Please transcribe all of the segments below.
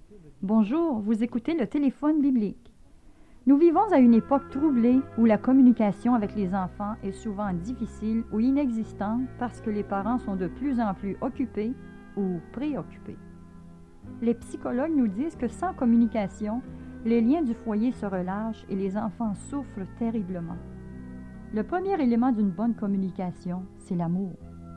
Bonjour, vous écoutez le téléphone biblique. Nous vivons à une époque troublée où la communication avec les enfants est souvent difficile ou inexistante parce que les parents sont de plus en plus occupés ou préoccupés. Les psychologues nous disent que sans communication, les liens du foyer se relâchent et les enfants souffrent terriblement. Le premier élément d'une bonne communication, c'est l'amour.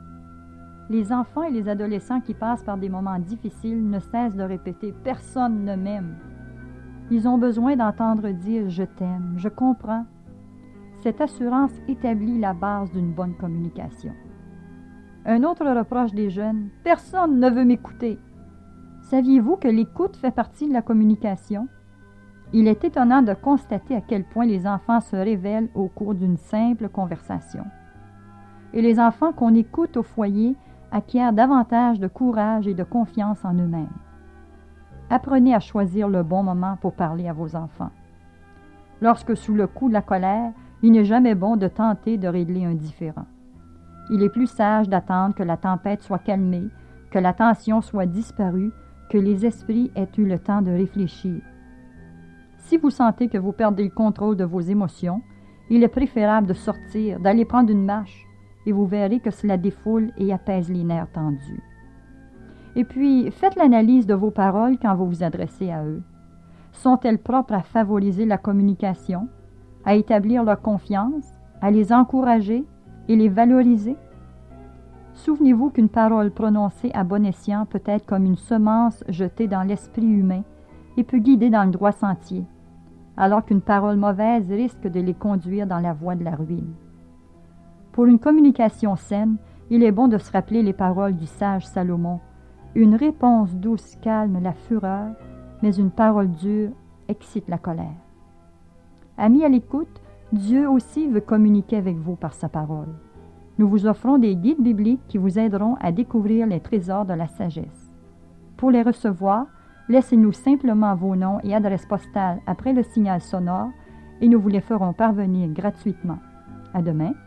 Les enfants et les adolescents qui passent par des moments difficiles ne cessent de répéter « personne ne m'aime ». Ils ont besoin d'entendre dire « je t'aime »,« je comprends ». Cette assurance établit la base d'une bonne communication. Un autre reproche des jeunes « personne ne veut m'écouter ». Saviez-vous que l'écoute fait partie de la communication? Il est étonnant de constater à quel point les enfants se révèlent au cours d'une simple conversation. Et les enfants qu'on écoute au foyer acquièrent davantage de courage et de confiance en eux-mêmes. Apprenez à choisir le bon moment pour parler à vos enfants. Lorsque sous le coup de la colère, il n'est jamais bon de tenter de régler un différend. Il est plus sage d'attendre que la tempête soit calmée, que la tension soit disparue, que les esprits aient eu le temps de réfléchir. Si vous sentez que vous perdez le contrôle de vos émotions, il est préférable de sortir, d'aller prendre une marche, et vous verrez que cela défoule et apaise les nerfs tendus. Et puis, faites l'analyse de vos paroles quand vous vous adressez à eux. Sont-elles propres à favoriser la communication, à établir leur confiance, à les encourager et les valoriser? Souvenez-vous qu'une parole prononcée à bon escient peut être comme une semence jetée dans l'esprit humain et peut guider dans le droit sentier, alors qu'une parole mauvaise risque de les conduire dans la voie de la ruine. Pour une communication saine, il est bon de se rappeler les paroles du sage Salomon. Une réponse douce calme la fureur, mais une parole dure excite la colère. Amis à l'écoute, Dieu aussi veut communiquer avec vous par sa parole. Nous vous offrons des guides bibliques qui vous aideront à découvrir les trésors de la sagesse. Pour les recevoir, laissez-nous simplement vos noms et adresses postales après le signal sonore et nous vous les ferons parvenir gratuitement. À demain.